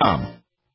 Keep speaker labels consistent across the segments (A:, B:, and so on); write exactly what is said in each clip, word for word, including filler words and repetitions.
A: com.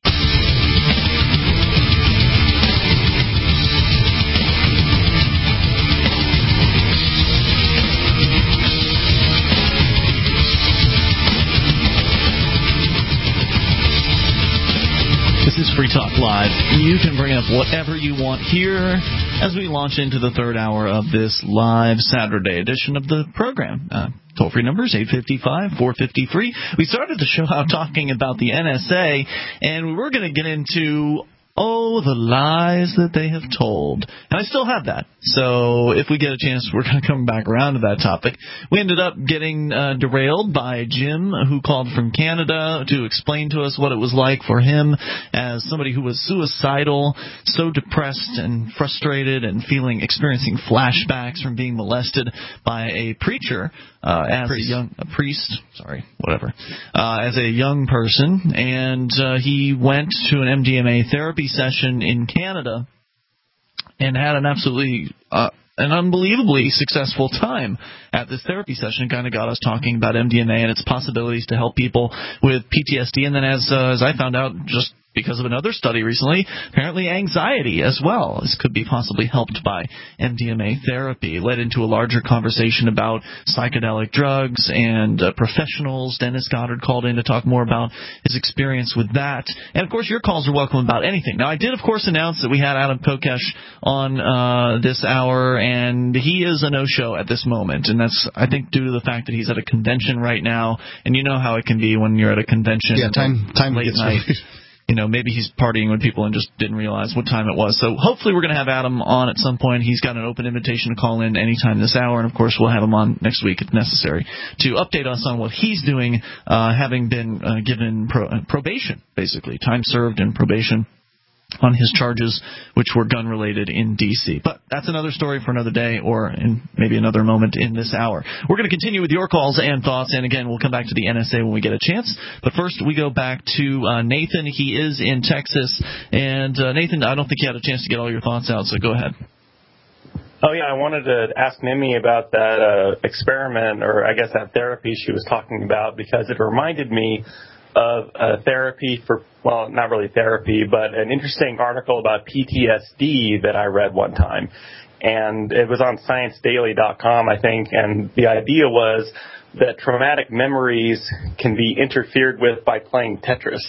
A: This is Free Talk Live. You can bring up whatever you want here as we launch into the third hour of this live Saturday edition of the program. Uh, toll-free numbers, eight five five, four five zero, free. We started the show out talking about the N S A, and we're going to get into, oh, the lies that they have told. And I still have that. So if we get a chance, we're going to come back around to that topic. We ended up getting uh, derailed by Jim, who called from Canada to explain to us what it was like for him as somebody who was suicidal, so depressed and frustrated and feeling, experiencing flashbacks from being molested by a preacher uh, as priest. a young a priest, sorry, whatever, uh, as a young person. And uh, he went to an M D M A therapy session in Canada and had an absolutely uh, an unbelievably successful time at this therapy session. Kind of got us talking about M D M A and its possibilities to help people with P T S D, and then as uh, as I found out just because of another study recently, apparently anxiety as well. This could be possibly helped by M D M A therapy. It led into a larger conversation about psychedelic drugs and uh, professionals. Dennis Goddard called in to talk more about his experience with that. And, of course, your calls are welcome about anything. Now, I did, of course, announce that we had Adam Kokesh on uh, this hour, and he is a no-show at this moment. And that's, I think, due to the fact that he's at a convention right now. And you know how it can be when you're at a convention.
B: Yeah, time, time
A: late
B: gets
A: night.
B: Really...
A: You know, maybe he's partying with people and just didn't realize what time it was. So hopefully we're going to have Adam on at some point. He's got an open invitation to call in anytime this hour, and, of course, we'll have him on next week if necessary to update us on what he's doing, uh, having been uh, given pro- uh, probation, basically, time served and probation on his charges, which were gun-related in D C But that's another story for another day or in maybe another moment in this hour. We're going to continue with your calls and thoughts, and, again, we'll come back to the N S A when we get a chance. But first, we go back to uh, Nathan. He is in Texas. And, uh, Nathan, I don't think you had a chance to get all your thoughts out, so go ahead.
C: Oh, yeah, I wanted to ask Mimi about that uh, experiment, or I guess that therapy she was talking about, because it reminded me of a therapy for, well, not really therapy, but an interesting article about P T S D that I read one time. And it was on science daily dot com, I think, and the idea was that traumatic memories can be interfered with by playing Tetris.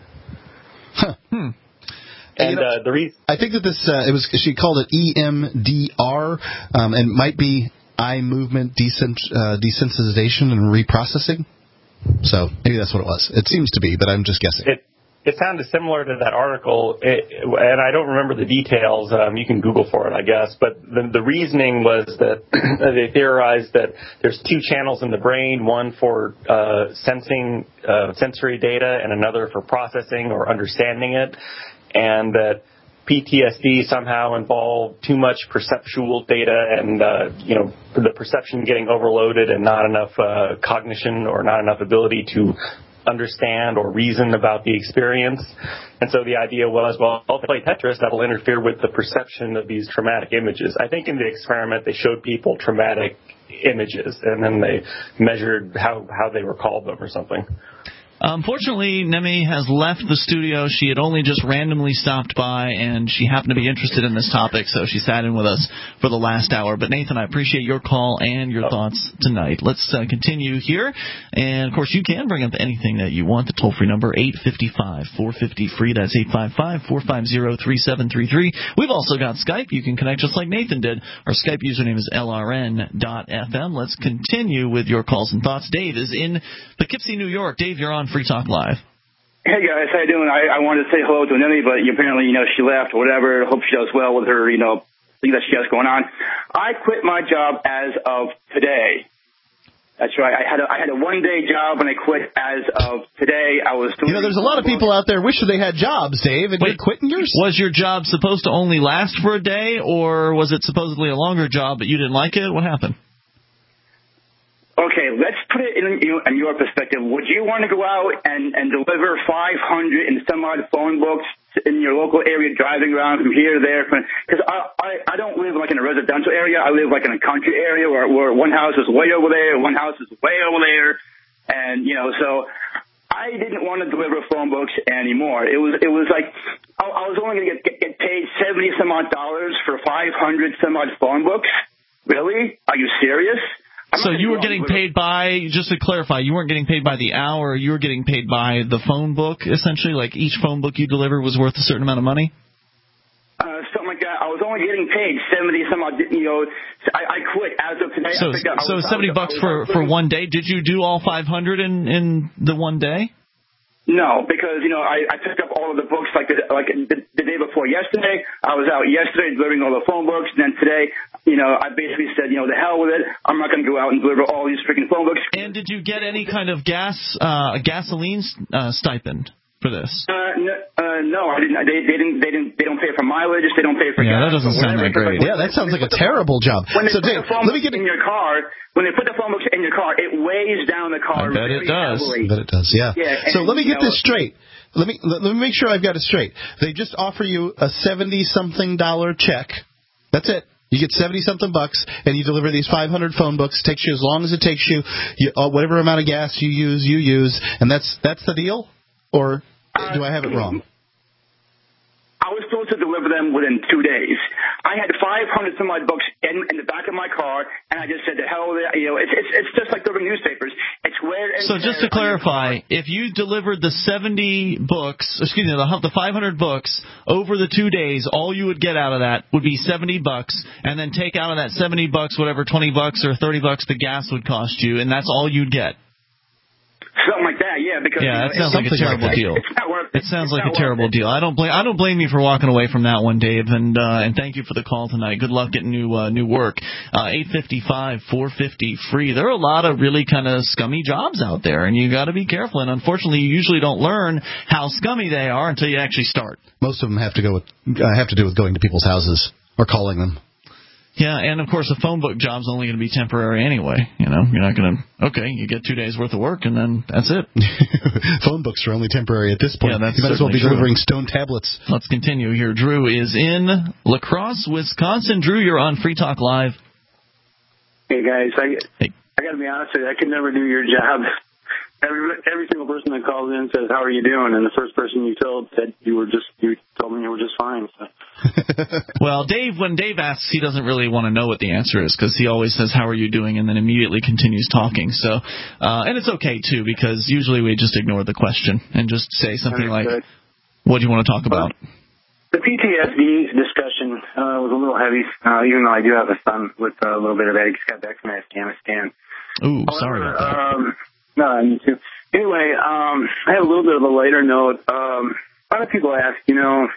B: Huh. Hmm.
C: And
B: you know,
C: uh, the reason
B: I think that this, uh, it was, she called it E M D R, um, and might be eye movement desens- uh, desensitization and reprocessing. So maybe that's what it was. It seems to be, but I'm just guessing.
C: It, it sounded similar to that article, it, and I don't remember the details. Um, you can Google for it, I guess. But the, the reasoning was that they theorized that there's two channels in the brain, one for uh, sensing uh, sensory data and another for processing or understanding it, and that P T S D somehow involved too much perceptual data and, uh, you know, the perception getting overloaded and not enough uh, cognition or not enough ability to understand or reason about the experience. And so the idea was, well, I'll play Tetris, that'll interfere with the perception of these traumatic images. I think in the experiment they showed people traumatic images, and then they measured how, how they recalled them or something.
A: Unfortunately, Nemi has left the studio. She had only just randomly stopped by, and she happened to be interested in this topic, so she sat in with us for the last hour. But, Nathan, I appreciate your call and your oh. thoughts tonight. Let's uh, continue here. And, of course, you can bring up anything that you want. The toll-free number, eight five five, four five zero, free. That's eight five five, four five zero, three seven three three. We've also got Skype. You can connect just like Nathan did. Our Skype username is L R N dot F M. Let's continue with your calls and thoughts. Dave is in Poughkeepsie, New York. Dave, you're on Free Talk Live.
D: Hey guys, how you doing? I, I wanted to say hello to Nemi, but apparently, you know, she left or whatever. Hope she does well with her, you know, thing that she has going on. I quit my job as of today. That's right. I had a, I had a one-day job and I quit as of today. I was doing.
B: You know, there's a lot of people out there wishing they had jobs, Dave, and
A: Wait,
B: you're quitting yours?
A: Was your job supposed to only last for a day, or was it supposedly a longer job but you didn't like it? What happened?
D: Okay, let's put it in, in your perspective. Would you want to go out and, and deliver five hundred and some odd phone books in your local area, driving around from here to there? Because I, I, I don't live like in a residential area. I live like in a country area where, where one house is way over there, one house is way over there. And, you know, so I didn't want to deliver phone books anymore. It was it was like I, I was only going to get, get paid seventy some odd dollars for five hundred some odd phone books. Really? Are you serious? I'm
A: so you were getting paid by, just to clarify, you weren't getting paid by the hour. You were getting paid by the phone book, essentially. Like each phone book you deliver was worth a certain amount of money.
D: Uh, something like that. I was only getting paid seventy some odd. You know, I, I quit as of today.
A: So,
D: I
A: so
D: was,
A: seventy
D: was,
A: bucks for, for one day. Did you do all five hundred in in the one day?
D: No, because you know I, I picked up all of the books like the, like the, the day before yesterday. I was out yesterday delivering all the phone books, and then today, you know, I basically said, you know, the hell with it. I'm not going to go out and deliver all these freaking phone books.
A: And did you get any kind of gas, uh, gasoline uh, stipend for this?
D: Uh, no, uh, no, I didn't. They, they didn't. They didn't. They don't pay for mileage. They don't pay for.
A: Yeah,
D: gas,
A: that doesn't sound that great.
B: Yeah, that sounds like a terrible job.
D: When they
B: so,
D: put
B: Dave,
D: the phone
B: let me get
D: in your car, when they put the phone books in your car, it weighs down the car.
A: I bet
D: very
A: it does.
D: heavily.
B: I bet it does. Yeah.
D: Yeah,
B: so
D: and,
B: let me get
D: you know,
B: this straight. Let me let, let me make sure I've got it straight. They just offer you a seventy-something dollar check. That's it. You get seventy-something bucks, and you deliver these five hundred phone books. It takes you as long as it takes you. you uh, whatever amount of gas you use, you use. And that's that's the deal? Or do I have it wrong?
D: I was supposed to deliver them within two days. I had five hundred some odd books in, in the back of my car, and I just said, "The hell with it." You know, it's it's it's just like delivering newspapers. It's wear and
A: So just to clarify, if you delivered the seventy books, excuse me, the, the five hundred books over the two days, all you would get out of that would be seventy bucks, and then take out of that seventy bucks, whatever twenty bucks or thirty bucks the gas would cost you, and that's all you'd get.
D: Something like that, yeah. Because
A: yeah, that
D: you know,
A: sounds like a terrible
B: like
A: deal.
D: It's not worth
A: It
D: it.
A: sounds
D: It's
A: like a
D: not
A: terrible
D: worth it.
A: deal. I don't blame I don't blame you for walking away from that one, Dave, and uh, and thank you for the call tonight. Good luck getting new uh, new work. Uh, eight fifty-five, four fifty free. There are a lot of really kind of scummy jobs out there, and you got to be careful. And unfortunately, you usually don't learn how scummy they are until you actually start.
B: Most of them have to go with uh, have to do with going to people's houses or calling them.
A: Yeah, and of course, a phone book job's only going to be temporary anyway. You know, you're not going to, okay, you get two days worth of work, and then that's it.
B: Phone books are only temporary at this point.
A: Yeah, that's
B: you might as well be
A: true.
B: delivering stone tablets.
A: Let's continue here. Drew is in La Crosse, Wisconsin. Drew, you're on Free Talk Live.
E: Hey, guys. I,
A: hey.
E: I got to be honest with you. I could never do your job. Every every single person that calls in says, "How are you doing?" And the first person you told said you were just you told me you were just fine. So.
A: Well, Dave, when Dave asks, he doesn't really want to know what the answer is because he always says, "How are you doing?" and then immediately continues talking. So, uh, and it's okay too because usually we just ignore the question and just say something like, "What do you want to talk about?"
E: The P T S D discussion uh, was a little heavy, uh, even though I do have a son with uh, a little bit of that. He just got back from Afghanistan.
A: Ooh,
E: However,
A: sorry about that.
E: Um, no, me too. Anyway, um, I have a little bit of a lighter note. Um, a lot of people ask, you know,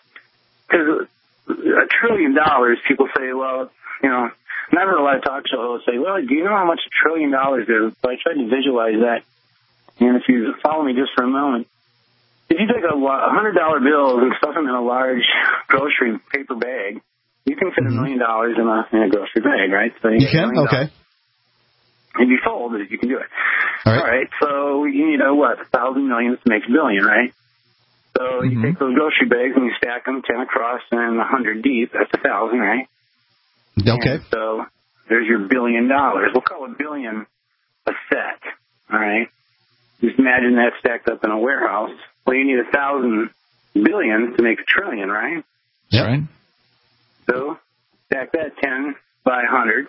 E: because a trillion dollars, people say, well, you know, and I've heard a lot of talk show hosts say, well, do you know how much a trillion dollars is? So I tried to visualize that. And if you follow me just for a moment, if you take a one hundred dollar bill and stuff them in a large grocery paper bag, you can fit a million dollars in a in a grocery bag, right? So you,
B: you can? Okay.
E: If you fold it, you can do it.
B: All right.
E: All right, so you need, a, what, a thousand millions to make a billion, right? So
B: Mm-hmm.
E: you take those grocery bags and you stack them ten across and a hundred deep. That's a thousand, right?
B: Okay.
E: And so there's your billion dollars. We'll call a billion a set, all right? Just imagine that stacked up in a warehouse. Well, you need a thousand billion to make a trillion, right?
A: That's right.
E: So stack that ten by one hundred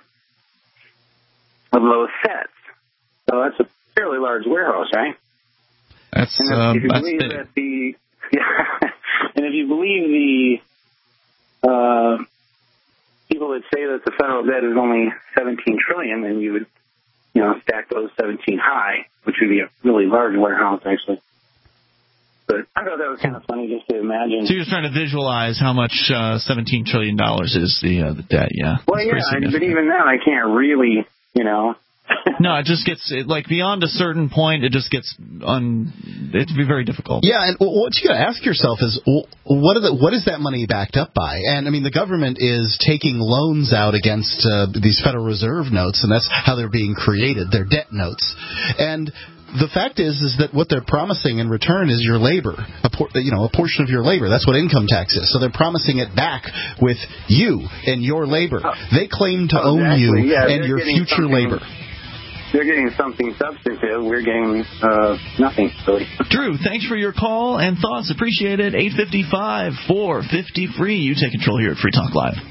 E: of those sets. So that's a fairly large warehouse, right?
A: That's,
E: and if,
A: uh,
E: if you
A: that's
E: believe
A: big.
E: that the yeah, and if you believe the uh, people that say that the federal debt is only seventeen trillion, then you would, you know, stack those seventeen high, which would be a really large warehouse, actually. But I thought that was kind of funny just to imagine.
A: So you're just trying to visualize how much uh, seventeen trillion dollars is the uh, the debt, yeah.
E: Well,
A: That's
E: yeah,
A: pretty
E: but
A: significant.
E: even then, I can't really, you know.
A: No, it just gets, it, like, beyond a certain point, it just gets, un, it'd be very difficult.
B: Yeah, and what you got to ask yourself is, what are the, what is that money backed up by? And, I mean, the government is taking loans out against uh, these Federal Reserve notes, and that's how they're being created, they're debt notes. And the fact is, is that what they're promising in return is your labor, a por- you know, a portion of your labor. That's what income tax is. So they're promising it back with you and your labor. They claim to
E: Oh,
B: own
E: exactly.
B: you
E: Yeah,
B: and
E: they're
B: your
E: getting
B: future
E: something-
B: labor.
E: they're getting something substantive. We're getting uh, nothing, really.
A: Drew, thanks for your call and thoughts. Appreciate it. eight five five, four five zero, free. You take control here at Free Talk Live.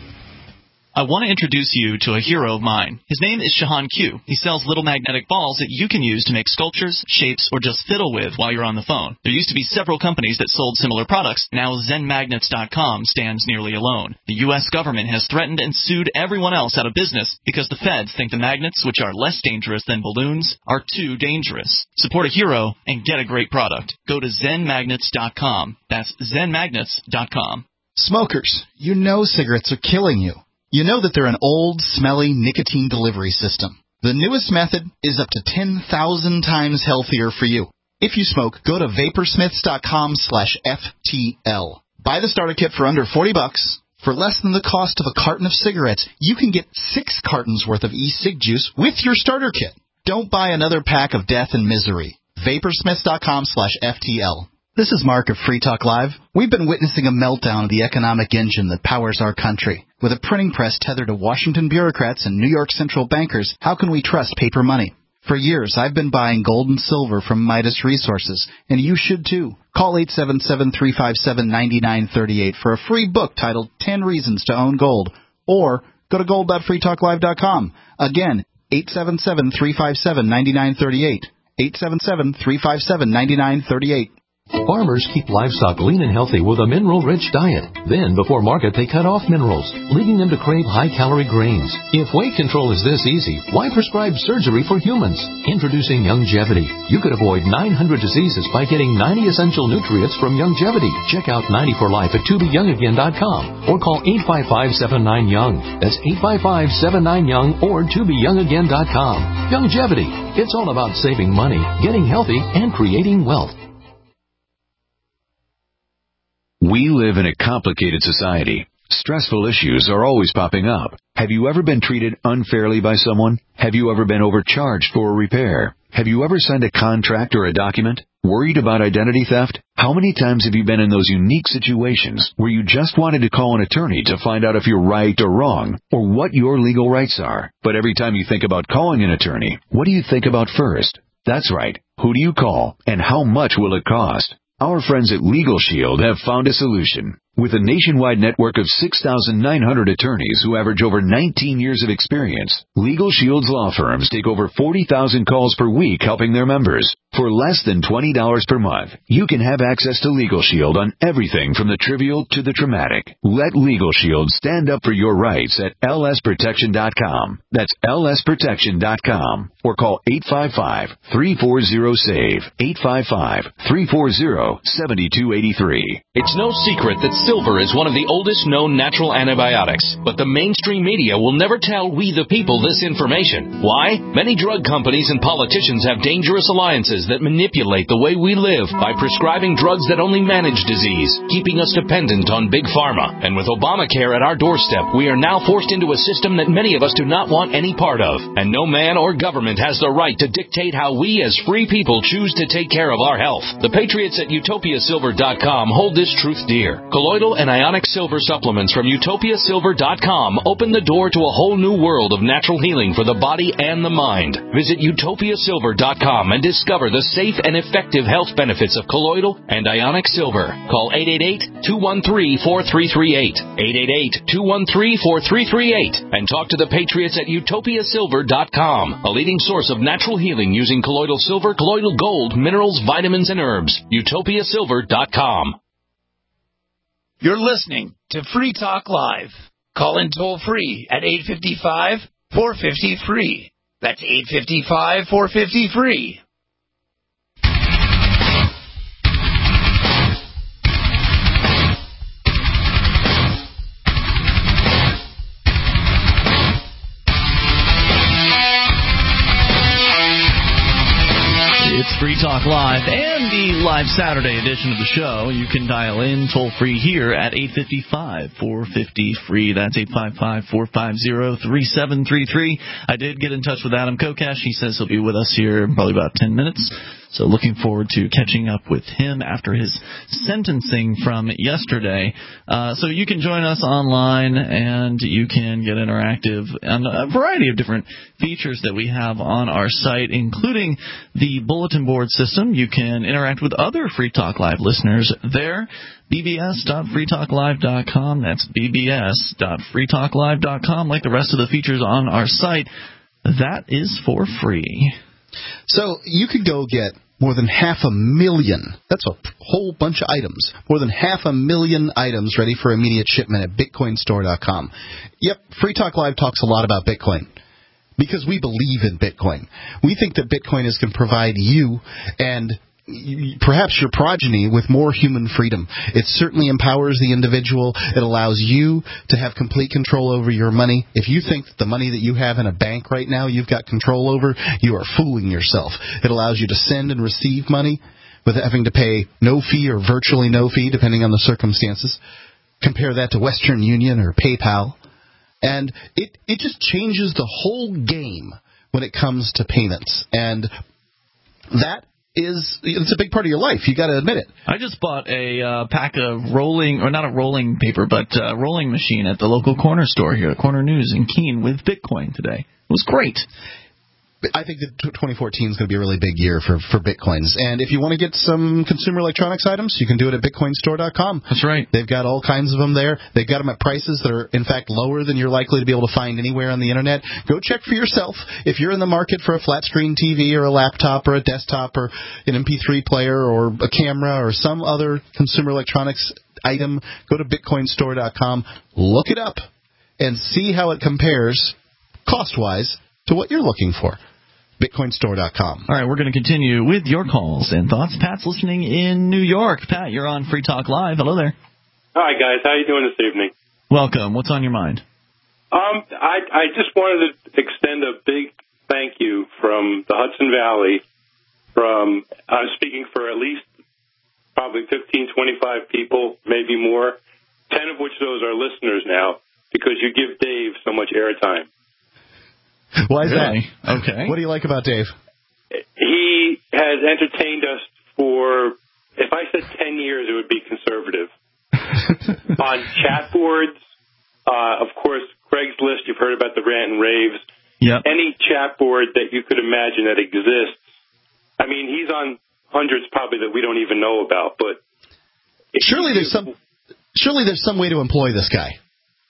A: I want to introduce you to a hero of mine. His name is Shahan Q. He sells little magnetic balls that you can use to make sculptures, shapes, or just fiddle with while you're on the phone. There used to be several companies that sold similar products. Now Zen Magnets dot com stands nearly alone. The U S government has threatened and sued everyone else out of business because the feds think the magnets, which are less dangerous than balloons, are too dangerous. Support a hero and get a great product. Go to Zen Magnets dot com. That's Zen Magnets dot com.
B: Smokers, you know cigarettes are killing you. You know that they're an old, smelly nicotine delivery system. The newest method is up to ten thousand times healthier for you. If you smoke, go to Vaporsmiths dot com slash F T L. Buy the starter kit for under forty bucks. For less than the cost of a carton of cigarettes, you can get six cartons worth of e-cig juice with your starter kit. Don't buy another pack of death and misery. Vaporsmiths dot com slash F T L. This is Mark of Free Talk Live. We've been witnessing a meltdown of the economic engine that powers our country. With a printing press tethered to Washington bureaucrats and New York central bankers, how can we trust paper money? For years, I've been buying gold and silver from Midas Resources, and you should too. Call eight seven seven, three five seven, nine nine three eight for a free book titled ten Reasons to Own Gold, or go to gold dot free talk live dot com. Again, eight seven seven, three five seven, nine nine three eight. eight seven seven, three five seven, nine nine three eight.
F: Farmers keep livestock lean and healthy with a mineral-rich diet. Then, before market, they cut off minerals, leading them to crave high-calorie grains. If weight control is this easy, why prescribe surgery for humans? Introducing Youngevity. You could avoid nine hundred diseases by getting ninety essential nutrients from Youngevity. Check out ninety for life at to be young again dot com or call eight five five, seven nine, young. That's eight five five, seven nine, young or to be young again dot com. Youngevity. It's all about saving money, getting healthy, and creating wealth.
G: We live in a complicated society. Stressful issues are always popping up. Have you ever been treated unfairly by someone? Have you ever been overcharged for a repair? Have you ever signed a contract or a document? Worried about identity theft? How many times have you been in those unique situations where you just wanted to call an attorney to find out if you're right or wrong, or what your legal rights are? But every time you think about calling an attorney, what do you think about first? That's right. Who do you call, and how much will it cost? Our friends at Legal Shield have found a solution. With a nationwide network of six thousand nine hundred attorneys who average over nineteen years of experience, Legal Shield's law firms take over forty thousand calls per week helping their members. For less than twenty dollars per month, you can have access to Legal Shield on everything from the trivial to the traumatic. Let Legal Shield stand up for your rights at L S protection dot com. That's L S protection dot com. Or call eight five five, three four zero, S A V E, eight five five, three four zero, seven two eight three.
H: It's no secret that silver is one of the oldest known natural antibiotics, but the mainstream media will never tell we the people this information. Why? Many drug companies and politicians have dangerous alliances that manipulate the way we live by prescribing drugs that only manage disease, keeping us dependent on big pharma. And with Obamacare at our doorstep, we are now forced into a system that many of us do not want any part of. And no man or government has the right to dictate how we as free people choose to take care of our health. The patriots at utopia silver dot com hold this truth dear. Colloidal and ionic silver supplements from utopia silver dot com open the door to a whole new world of natural healing for the body and the mind. Visit utopia silver dot com and discover the safe and effective health benefits of colloidal and ionic silver. Call eight eight eight, two one three, four three three eight, eight eight eight, two one three, four three three eight, and talk to the patriots at utopia silver dot com, a leading source of natural healing using colloidal silver, colloidal gold, minerals, vitamins, and herbs. utopia silver dot com.
I: You're listening to Free Talk Live. Call in toll free at eight five five, four five zero, free. That's eight five five, four five zero, free.
A: It's Free Talk Live and the live Saturday edition of the show. You can dial in toll-free here at eight five five, four five zero, free. That's eight five five, four five zero, three seven three three. I did get in touch with Adam Kokesh. He says he'll be with us here in probably about ten minutes. So looking forward to catching up with him after his sentencing from yesterday. Uh, so you can join us online, and you can get interactive on a variety of different features that we have on our site, including the bulletin board system. You can interact with other Free Talk Live listeners there. b b s dot free talk live dot com. That's b b s dot free talk live dot com. Like the rest of the features on our site, that is for free.
B: So you could go get more than half a million. That's a whole bunch of items. More than half a million items ready for immediate shipment at bitcoin store dot com. Yep, Free Talk Live talks a lot about Bitcoin because we believe in Bitcoin. We think that Bitcoin is going to provide you and perhaps your progeny with more human freedom. It certainly empowers the individual. It allows you to have complete control over your money. If you think that the money that you have in a bank right now you've got control over, you are fooling yourself. It allows you to send and receive money without having to pay no fee or virtually no fee, depending on the circumstances. Compare that to Western Union or PayPal. And it, it just changes the whole game when it comes to payments. And that is it's a big part of your life. You got to admit it.
A: I just bought a uh, pack of rolling, or not a rolling paper, but a rolling machine at the local corner store here, Corner News in Keene, with Bitcoin today. It was great.
B: I think that twenty fourteen is going to be a really big year for, for Bitcoins. And if you want to get some consumer electronics items, you can do it at bitcoin store dot com.
A: That's right.
B: They've got all kinds of them there. They've got them at prices that are, in fact, lower than you're likely to be able to find anywhere on the Internet. Go check for yourself. If you're in the market for a flat-screen T V or a laptop or a desktop or an M P three player or a camera or some other consumer electronics item, go to bitcoin store dot com, look it up, and see how it compares cost-wise to what you're looking for. bitcoin store dot com.
A: All right, we're going to continue with your calls and thoughts. Pat's listening in New York. Pat, you're on Free Talk Live. Hello there.
J: Hi, guys. How are you doing this evening?
A: Welcome. What's on your mind?
J: Um, I, I just wanted to extend a big thank you from the Hudson Valley. From I'm speaking for at least probably fifteen, twenty-five people, maybe more, ten of which those are listeners now, because you give Dave so much airtime.
B: Why is
A: really?
B: that?
A: Okay.
B: What do you like about Dave?
J: He has entertained us for, if I said ten years, it would be conservative. On chat boards, uh, of course, Craigslist, you've heard about the rant and raves.
A: Yep.
J: Any chat board that you could imagine that exists. I mean, he's on hundreds probably that we don't even know about, but...
B: Surely there's some, surely there's some way to employ this guy.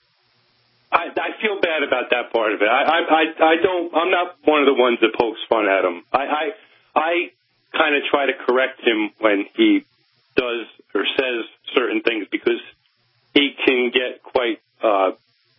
J: I, I feel bad about that part of it. I, I, I, I don't. I'm not one of the ones that pokes fun at him. I, I, I kind of try to correct him when he does or says certain things because he can get quite uh,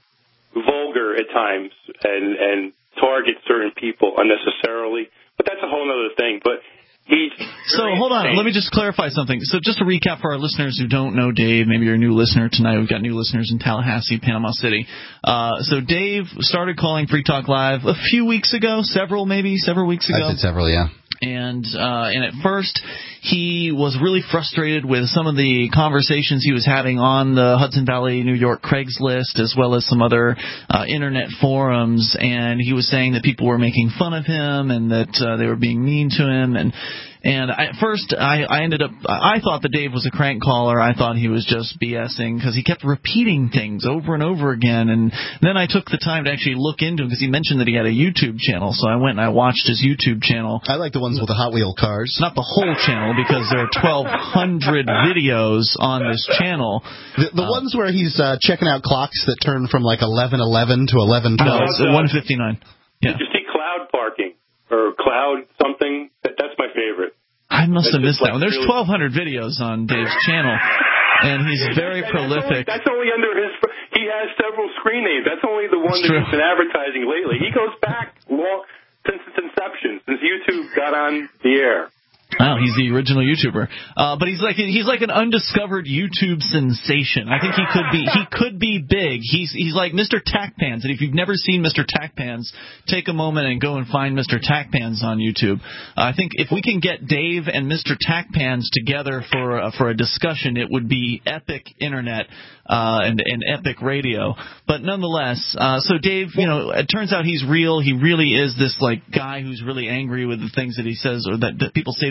J: vulgar at times and and target certain people unnecessarily. But that's a whole other thing. But he's
A: so hold on. Let me just clarify something. So just to recap for our listeners who don't know Dave, maybe you're a new listener tonight. We've got new listeners in Tallahassee, Panama City. Uh, so Dave started calling Free Talk Live a few weeks ago, several maybe, several weeks ago.
B: I said several, yeah.
A: And uh, and at first he was really frustrated with some of the conversations he was having on the Hudson Valley, New York Craigslist, as well as some other uh, internet forums. And he was saying that people were making fun of him and that uh, they were being mean to him. And and I, at first I, I ended up I thought that Dave was a crank caller. I thought he was just BSing because he kept repeating things over and over again. And then I took the time to actually look into him because he mentioned that he had a YouTube channel. So I went and I watched his YouTube channel.
B: I like the ones with the Hot Wheel cars.
A: Not the whole channel, because there are twelve hundred videos on this channel.
B: The, the uh, ones where he's uh, checking out clocks that turn from like eleven eleven to eleven twelve.
A: No, so one fifty-nine. Yeah.
J: Did you see cloud parking or cloud something? That, that's my favorite.
A: I must
J: that's
A: have missed
J: like
A: that one. There's
J: really...
A: twelve hundred videos on Dave's channel, and he's very
J: that's
A: prolific.
J: Only, that's only under his... He has several screen names. That's only the one
A: that's
J: that
A: true.
J: he's been advertising lately. He goes back long... since its inception, since YouTube got on the air.
A: Wow, he's the original YouTuber, uh, but he's like he's like an undiscovered YouTube sensation. I think he could be he could be big. He's he's like Mister Tackpans, and if you've never seen Mister Tackpans, take a moment and go and find Mister Tackpans on YouTube. Uh, I think if we can get Dave and Mister Tackpans together for uh, for a discussion, it would be epic internet uh, and and epic radio. But nonetheless, uh, so Dave, you know, it turns out he's real. He really is this like guy who's really angry with the things that he says or that, that people say to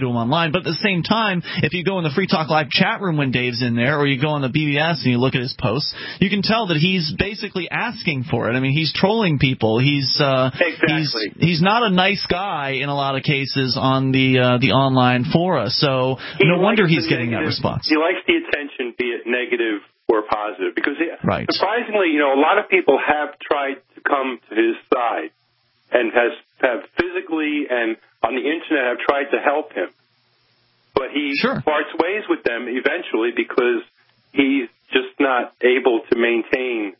A: him online. But at the same time, if you go in the Free Talk Live chat room when Dave's in there, or you go on the B B S and you look at his posts, you can tell that he's basically asking for it. I mean, he's trolling people. He's uh,
J: exactly.
A: he's he's not a nice guy in a lot of cases on the uh, the online fora. So
J: he
A: no wonder he's
J: the
A: getting
J: negative,
A: that response.
J: He likes the attention, be it negative or positive, because he,
A: right.
J: surprisingly, you know, a lot of people have tried to come to his side and has have physically and on the internet have tried to help him, but he
A: sure.
J: parts ways with them eventually because he's just not able to maintain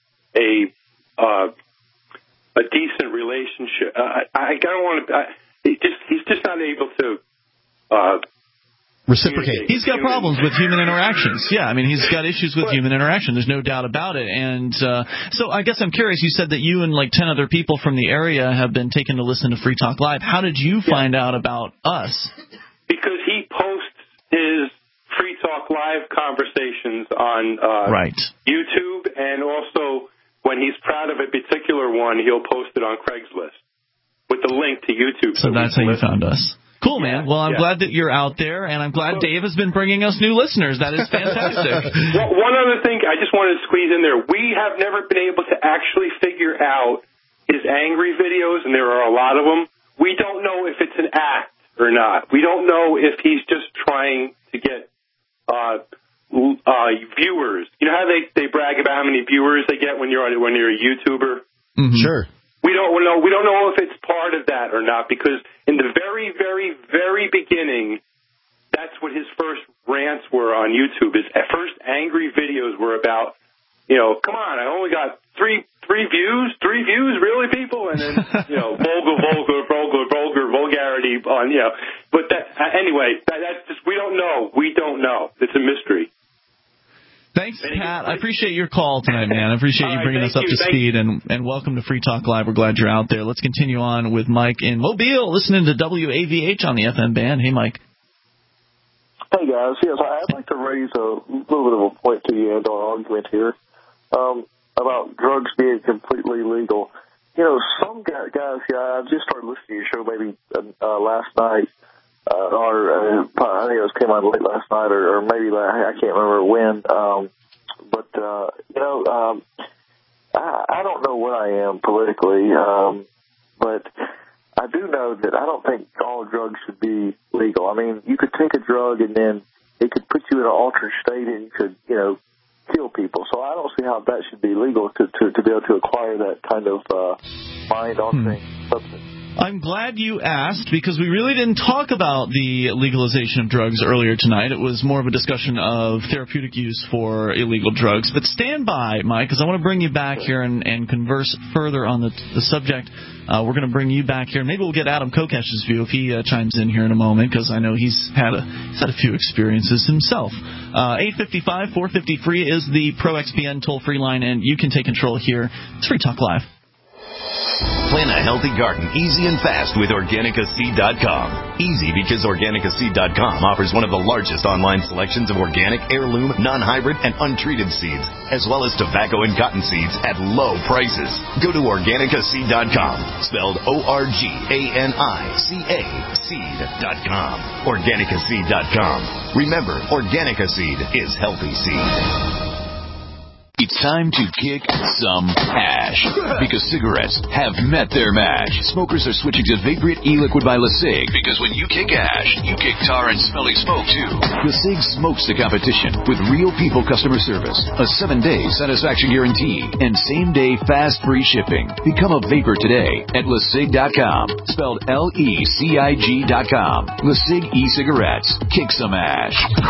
J: a uh, a decent relationship. Uh, I, I don't want to. I, he just he's just not able to. Uh,
B: Reciprocate.
A: He's got problems with human interactions. Yeah, I mean, he's got issues with human interaction. There's no doubt about it. And uh, so I guess I'm curious. You said that you and like ten other people from the area have been taken to listen to Free Talk Live. How did you find yeah. out about us?
J: Because he posts his Free Talk Live conversations on uh,
A: right.
J: YouTube, and also when he's proud of a particular one, he'll post it on Craigslist with the link to YouTube.
A: So, so that's how you found us. Cool, man. Well, I'm
J: yeah.
A: glad that you're out there, and I'm glad Dave has been bringing us new listeners. That is fantastic.
J: Well, one other thing I just wanted to squeeze in there. We have never been able to actually figure out his angry videos, and there are a lot of them. We don't know if it's an act or not. We don't know if he's just trying to get uh, uh, viewers. You know how they, they brag about how many viewers they get when you're on, when you're a YouTuber?
B: Mm-hmm. Sure.
J: We don't know. We don't know if it's part of that or not, because in the very, very, very beginning, that's what his first rants were on YouTube. His first angry videos were about, you know, come on, I only got three three views, three views, really, people, and then you know, vulgar, vulgar, vulgar, vulgar, vulgarity on, you know. But that anyway, that, that's just we don't know. We don't know. It's a mystery.
A: Thanks, Pat. I appreciate your call tonight, man. I appreciate you bringing us up to speed, and, and welcome to Free Talk Live. We're glad you're out there. Let's continue on with Mike in Mobile, listening to W A V H on the F M band. Hey, Mike.
K: Hey, guys. Yes, I'd like to raise a little bit of a point to you and our argument here um, about drugs being completely legal. You know, some guys, yeah, I just started listening to your show maybe uh, last night. Uh, or uh, I think it was came on late last night, or, or maybe I can't remember when. Um, but uh, you know, um, I, I don't know where I am politically, um, but I do know that I don't think all drugs should be legal. I mean, you could take a drug and then it could put you in an altered state, and you could, you know, kill people. So I don't see how that should be legal to to, to be able to acquire that kind of uh, mind-altering hmm. substance.
A: I'm glad you asked, because we really didn't talk about the legalization of drugs earlier tonight. It was more of a discussion of therapeutic use for illegal drugs. But stand by, Mike, because I want to bring you back here and, and converse further on the, the subject. Uh, we're going to bring you back here. Maybe we'll get Adam Kokesh's view if he uh, chimes in here in a moment, because I know he's had a he's had a few experiences himself. Uh, eight five five, four five zero, free is the Pro X P N toll-free line, and you can take control here. It's Free Talk Live.
L: Plan a healthy garden easy and fast with Organica Seed dot com. Easy because Organica Seed dot com offers one of the largest online selections of organic, heirloom, non-hybrid, and untreated seeds, as well as tobacco and cotton seeds at low prices. Go to Organica Seed dot com, spelled O R G A N I C A, seed dot com. Organica Seed dot com. Remember, Organica Seed is healthy seed.
G: It's time to kick some ash, because cigarettes have met their match. Smokers are switching to Vaporite e-liquid by LeSig, because when you kick ash, you kick tar and smelly smoke too. LeSig smokes the competition with real people customer service, a seven-day satisfaction guarantee, and same-day fast free shipping. Become a vapor today at LeSig dot com, spelled L E C I G dot com. LeSig e-cigarettes. Kick some ash.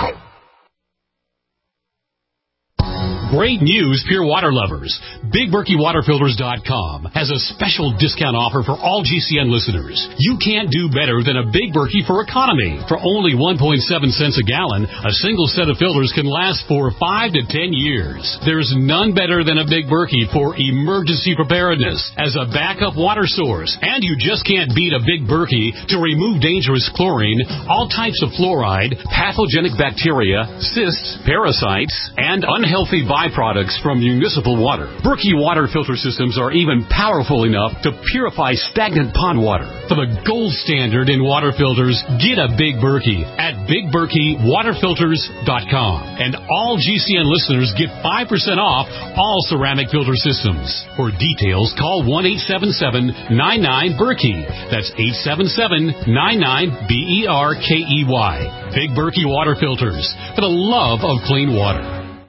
M: Great news, Pure Water lovers. Big Berkey Water Filters dot com has a special discount offer for all G C N listeners. You can't do better than a Big Berkey for economy. For only one point seven cents a gallon, a single set of filters can last for five to ten years. There's none better than a Big Berkey for emergency preparedness as a backup water source. And you just can't beat a Big Berkey to remove dangerous chlorine, all types of fluoride, pathogenic bacteria, cysts, parasites, and unhealthy byproducts from municipal water. Berkey water filter systems are even powerful enough to purify stagnant pond water. For the gold standard in water filters, get a Big Berkey at big berkey water filters dot com. And all G C N listeners get five percent off all ceramic filter systems. For details, call one eight seven seven nine nine Berkey. That's eight seven seven nine nine B E R K E Y. Big Berkey water filters, for the love of clean water.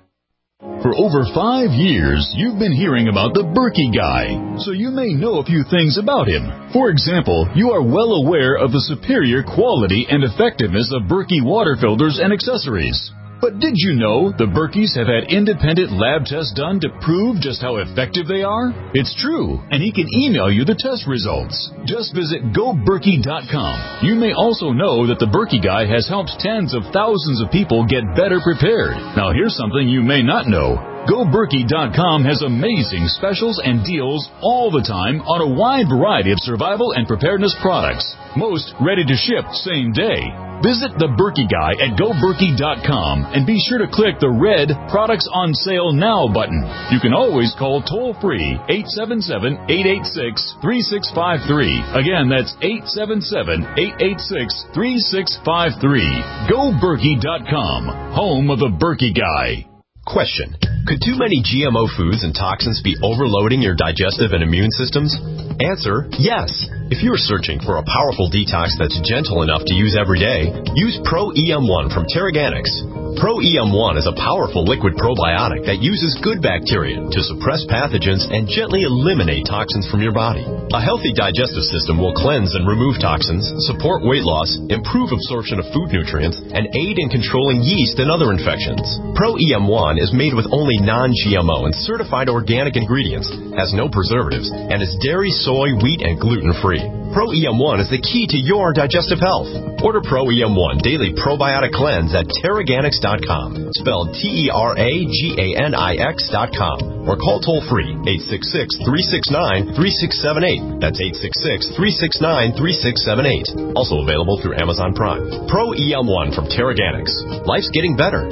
N: For over five years, you've been hearing about the Berkey Guy, so you may know a few things about him. For example, you are well aware of the superior quality and effectiveness of Berkey water filters and accessories. But did you know the Berkeys have had independent lab tests done to prove just how effective they are? It's true, and he can email you the test results. Just visit go berkey dot com. You may also know that the Berkey Guy has helped tens of thousands of people get better prepared. Now here's something you may not know. go berkey dot com has amazing specials and deals all the time on a wide variety of survival and preparedness products. Most ready to ship same day. Visit the Berkey Guy at go berkey dot com and be sure to click the red Products on Sale Now button. You can always call toll-free eight seven seven, eight eight six, three six five three. Again, that's eight seven seven, eight eight six, three six five three. go berkey dot com, home of the Berkey Guy.
O: Question. Could too many G M O foods and toxins be overloading your digestive and immune systems? Answer, yes. If you're searching for a powerful detox that's gentle enough to use every day, use Pro E M one from Terraganics. Pro E M one is a powerful liquid probiotic that uses good bacteria to suppress pathogens and gently eliminate toxins from your body. A healthy digestive system will cleanse and remove toxins, support weight loss, improve absorption of food nutrients, and aid in controlling yeast and other infections. Pro E M one is made with only non-G M O and certified organic ingredients, has no preservatives, and is dairy, soy, wheat, and gluten-free. Pro E M one is the key to your digestive health. Order Pro E M one Daily Probiotic Cleanse at Terraganics dot com, spelled T E R A G A N I X dot com, or call toll-free eight six six, three six nine, three six seven eight. That's eight six six, three six nine, three six seven eight. Also available through Amazon Prime. Pro E M one from Terraganics. Life's getting better.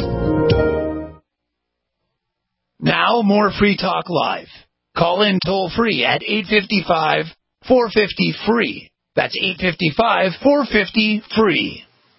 I: Now, more Free Talk Live. Call in toll-free at eight five five, four five zero, free. That's eight five five, four five zero, free.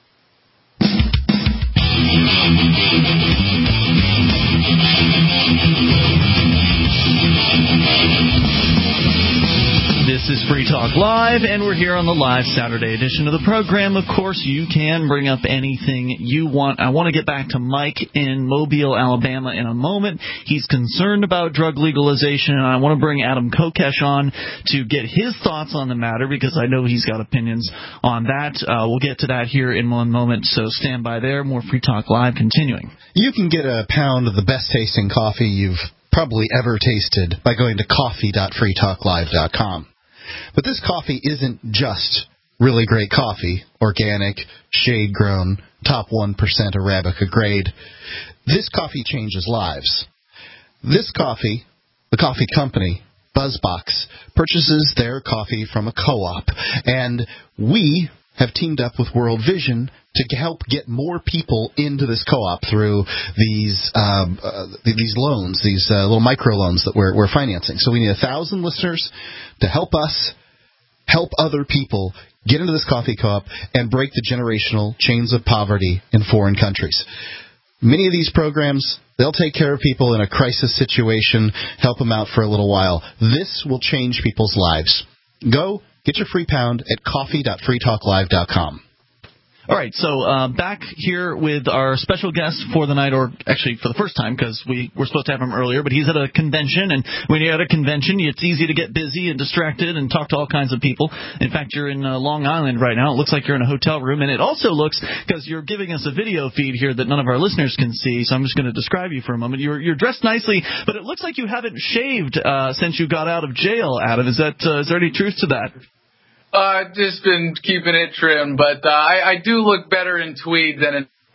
A: This is Free Talk Live, and we're here on the live Saturday edition of the program. Of course, you can bring up anything you want. I want to get back to Mike in Mobile, Alabama in a moment. He's concerned about drug legalization, and I want to bring Adam Kokesh on to get his thoughts on the matter, because I know he's got opinions on that. Uh, we'll get to that here in one moment, so stand by there. More Free Talk Live continuing.
B: You can get a pound of the best-tasting coffee you've probably ever tasted by going to coffee dot free talk live dot com. But this coffee isn't just really great coffee, organic, shade-grown, top one percent Arabica grade. This coffee changes lives. This coffee, the coffee company, BuzzBox, purchases their coffee from a co-op, and we have teamed up with World Vision to help get more people into this co-op through these um, uh, these loans, these uh, little micro loans that we're, we're financing. So we need a thousand listeners to help us help other people get into this coffee co-op and break the generational chains of poverty in foreign countries. Many of these programs, they'll take care of people in a crisis situation, help them out for a little while. This will change people's lives. Go get your free pound at coffee dot free talk live dot com.
A: All right, so uh, back here with our special guest for the night, or actually for the first time, because we were supposed to have him earlier, but he's at a convention, and when you're at a convention, it's easy to get busy and distracted and talk to all kinds of people. In fact, you're in uh, Long Island right now. It looks like you're in a hotel room, and it also looks, because you're giving us a video feed here that none of our listeners can see, so I'm just going to describe you for a moment. You're, you're dressed nicely, but it looks like you haven't shaved uh, since you got out of jail, Adam. Is that uh, is there any truth to that?
P: Uh, just been keeping it trimmed, but uh, I, I do look better in tweed than in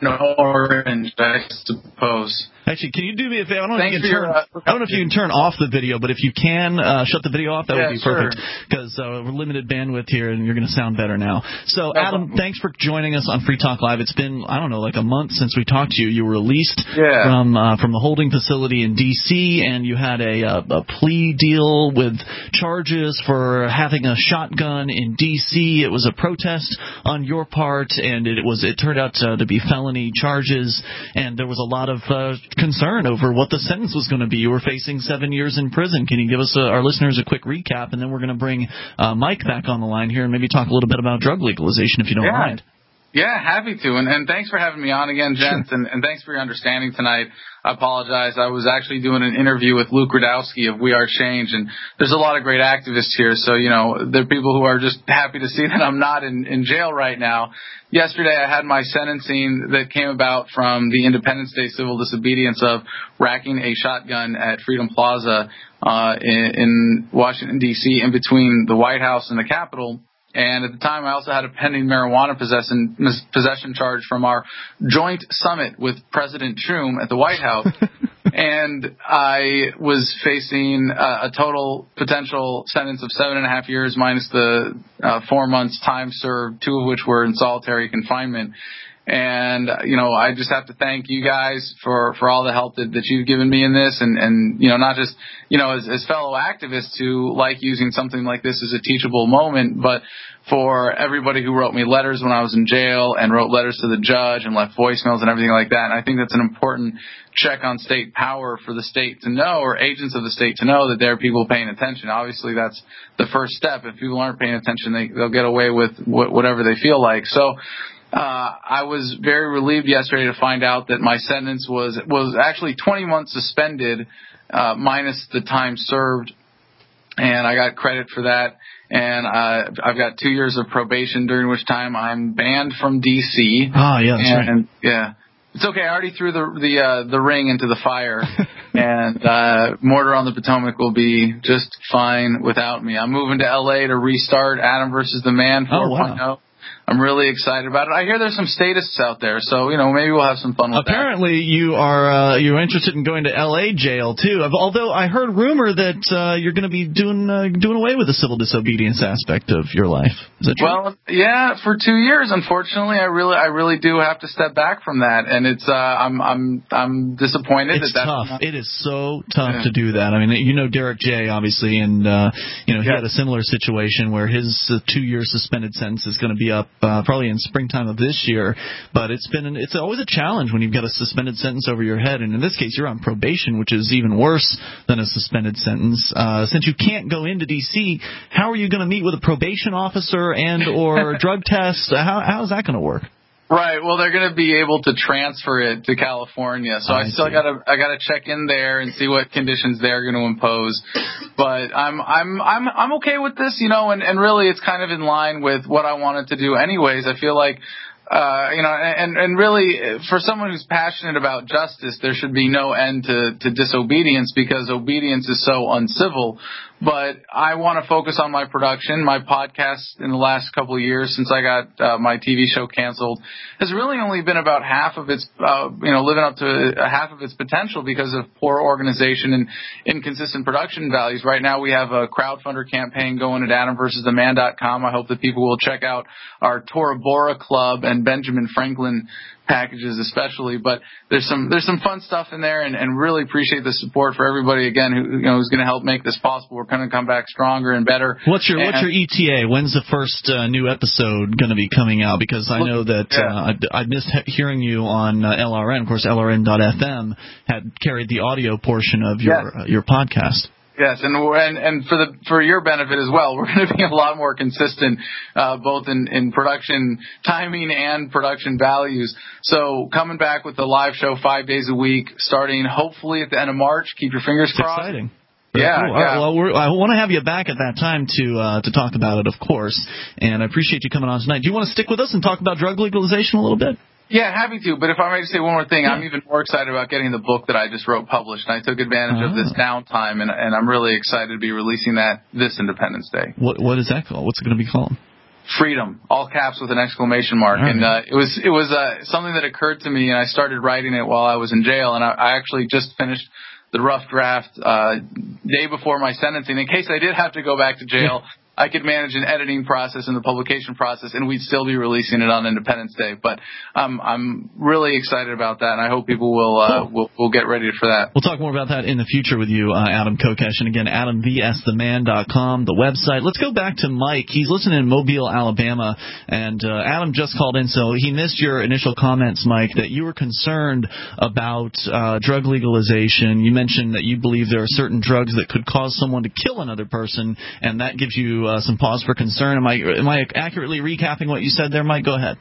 P: orange, I suppose.
A: Actually, can you do me a favor? I don't know, if you, can
P: your,
A: turn,
P: uh,
A: I don't know if you can turn off the video, but if you can uh, shut the video off, that
P: yeah,
A: would be
P: sure.
A: perfect, because uh, we're limited bandwidth here, and you're going to sound better now. So, no Adam, problem. Thanks for joining us on Free Talk Live. It's been, I don't know, like a month since we talked to you. You were released
P: yeah.
A: from uh, from the holding facility in D C, and you had a, a, a plea deal with charges for having a shotgun in D C. It was a protest on your part, and it was it turned out to, to be felony charges, and there was a lot of uh, concern over what the sentence was going to be. You were facing seven years in prison. Can you give us, uh, our listeners, a quick recap, and then we're going to bring uh, Mike back on the line here and maybe talk a little bit about drug legalization, if you don't
P: yeah.
A: mind.
P: Yeah, happy to. And, and thanks for having me on again, gents, sure. and, and thanks for your understanding tonight. I apologize. I was actually doing an interview with Luke Rudowski of We Are Change, and there's a lot of great activists here. So, you know, there are people who are just happy to see that I'm not in, in jail right now. Yesterday I had my sentencing that came about from the Independence Day civil disobedience of racking a shotgun at Freedom Plaza uh, in, in Washington, D C, in between the White House and the Capitol. And at the time, I also had a pending marijuana possession, possession charge from our joint summit with President Trump at the White House. And I was facing a, a total potential sentence of seven and a half years minus the uh, four months time served, two of which were in solitary confinement. And, you know, I just have to thank you guys for, for all the help that, that you've given me in this. And, and you know, not just, you know, as, as fellow activists who like using something like this as a teachable moment, but for everybody who wrote me letters when I was in jail and wrote letters to the judge and left voicemails and everything like that. And I think that's an important check on state power for the state to know, or agents of the state to know, that there are people paying attention. Obviously, that's the first step. If people aren't paying attention, they, they'll get away with wh- whatever they feel like. So, Uh, I was very relieved yesterday to find out that my sentence was was actually twenty months suspended, uh, minus the time served, and I got credit for that. And uh, I've got two years of probation, during which time I'm banned from D C.
A: Ah, yeah, that's
P: and,
A: right.
P: And, yeah, it's okay. I already threw the the uh, the ring into the fire, and uh, Mortar on the Potomac will be just fine without me. I'm moving to L A to restart Adam versus the Man four point oh. Oh, wow. I'm really excited about it. I hear there's some statists out there, so, you know, maybe we'll have some fun with
A: Apparently
P: that.
A: you are uh, you're interested in going to L A jail, too. Although I heard rumor that uh, you're going to be doing uh, doing away with the civil disobedience aspect of your life. Is that true?
P: Well, yeah, for two years, unfortunately, I really I really do have to step back from that, and it's uh, I'm I'm I'm disappointed.
A: It's
P: that
A: tough.
P: Not...
A: It is so tough yeah. to do that. I mean, you know Derek J, obviously, and uh, you know he yeah. had a similar situation where his uh, two-year suspended sentence is going to be up uh, probably in springtime of this year. But it's been an, it's always a challenge when you've got a suspended sentence over your head, and in this case, you're on probation, which is even worse than a suspended sentence. Uh, since you can't go into D C, how are you going to meet with a probation officer and or drug test? How how's that going to work?
P: Right. Well, they're going to be able to transfer it to California, so I, I still got to I got to check in there and see what conditions they're going to impose. But I'm I'm I'm I'm okay with this, you know, and and really it's kind of in line with what I wanted to do, anyways. I feel like. Uh, you know, and, and really, for someone who's passionate about justice, there should be no end to, to disobedience, because obedience is so uncivil. But I want to focus on my production. My podcast in the last couple of years, since I got uh, my T V show canceled, has really only been about half of its, uh, you know, living up to half of its potential because of poor organization and inconsistent production values. Right now, we have a crowdfunder campaign going at adam versus the man dot com. I hope that people will check out our Tora Bora Club and Benjamin Franklin packages especially, but there's some there's some fun stuff in there, and, and really appreciate the support for everybody again who you know who's going to help make this possible. We're going to come back stronger and better.
A: What's your
P: and,
A: what's your E T A? When's the first uh, new episode going to be coming out? Because I know that
P: yeah.
A: uh, I, I missed hearing you on uh, L R N. Of course, L R N dot F M had carried the audio portion of your
P: yes.
A: uh, your podcast.
P: Yes, and and and for the for your benefit as well, we're going to be a lot more consistent, uh, both in, in production timing and production values. So coming back with the live show five days a week, starting hopefully at the end of March. Keep your fingers
A: It's
P: crossed.
A: Exciting. Very
P: yeah,
A: cool.
P: yeah.
A: All right, well, we're, I want to have you back at that time to uh, to talk about it, of course. And I appreciate you coming on tonight. Do you want to stick with us and talk about drug legalization a little bit?
P: Yeah, happy to. But if I may just say one more thing, yeah. I'm even more excited about getting the book that I just wrote published. And I took advantage oh. of this downtime, and, and I'm really excited to be releasing that this Independence Day.
A: What What is that called? What's it going to be called?
P: freedom, all caps with an exclamation mark. Right. And uh, it was it was uh, something that occurred to me, and I started writing it while I was in jail. And I, I actually just finished the rough draft uh, day before my sentencing, in case I did have to go back to jail. Yeah. I could manage an editing process and the publication process, and we'd still be releasing it on Independence Day. But um, I'm really excited about that, and I hope people will uh, will, will get ready for that.
A: We'll talk more about that in the future with you, uh, Adam Kokesh. And again, adam v s the man dot com, the website. Let's go back to Mike. He's listening in Mobile, Alabama, and uh, Adam just called in, so he missed your initial comments, Mike, that you were concerned about uh, drug legalization. You mentioned that you believe there are certain drugs that could cause someone to kill another person, and that gives you Uh, some pause for concern. Am I am I accurately recapping what you said there, Mike? Go ahead.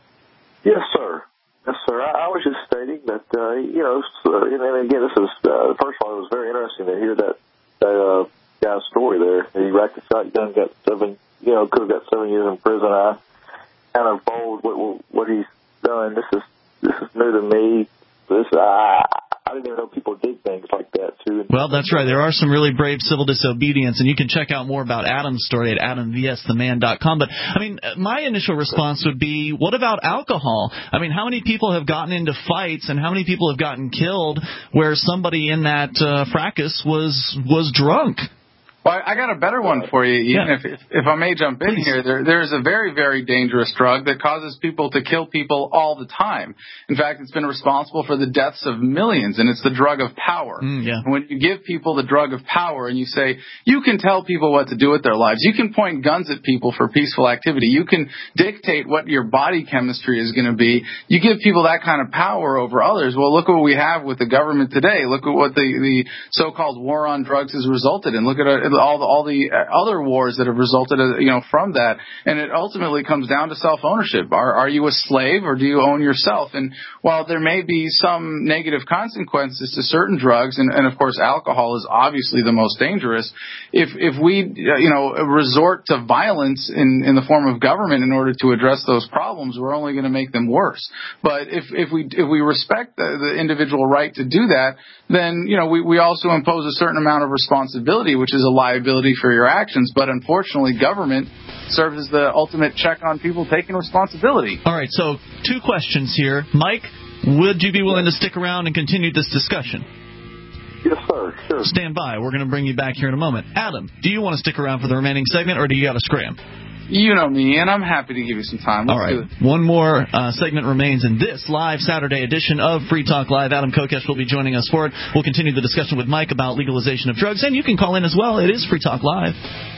K: Yes, sir. Yes, sir. I, I was just stating that, uh, you know, uh, and, and again, this is, uh, first of all, it was very interesting to hear that, that uh, guy's story there. He racked a shotgun, got seven, you know, could have got seven years in prison. I kind of bold what, what he's done. This is, this is new to me. This, I, I didn't even know people did things like that, too.
A: Well, that's right. There are some really brave civil disobedience, and you can check out more about Adam's story at adam v s the man dot com. But, I mean, my initial response would be, what about alcohol? I mean, how many people have gotten into fights, and how many people have gotten killed where somebody in that uh, fracas was was drunk?
P: Well, I got a better one for you, Ian, yeah. if, if if I may jump in Please. here. There, there's a very, very dangerous drug that causes people to kill people all the time. In fact, it's been responsible for the deaths of millions, and it's the drug of power.
A: Mm, yeah.
P: When you give people the drug of power and you say, you can tell people what to do with their lives, you can point guns at people for peaceful activity, you can dictate what your body chemistry is going to be, you give people that kind of power over others. Well, look what we have with the government today. Look at what the, the so-called war on drugs has resulted in. Look at it. all the all the other wars that have resulted, you know, from that, and it ultimately comes down to self-ownership. Are are you a slave, or do you own yourself? And while there may be some negative consequences to certain drugs, and, and of course alcohol is obviously the most dangerous, if if we you know resort to violence in in the form of government in order to address those problems, we're only going to make them worse. But if if we if we respect the, the individual right to do that, then you know we we also impose a certain amount of responsibility, which is a liability for your actions. But unfortunately, government serves as the ultimate check on people taking responsibility.
A: All right, so two questions here. Mike, would you be willing to stick around and continue this discussion?
K: Yes, sir. Sure.
A: Stand by. We're going to bring you back here in a moment. Adam, do you want to stick around for the remaining segment, or do you got to scram?
P: You know me, and I'm happy to give you some time. Let's
A: All right. One more uh, segment remains in this live Saturday edition of Free Talk Live. Adam Kokesh will be joining us for it. We'll continue the discussion with Mike about legalization of drugs, and you can call in as well. It is Free Talk Live.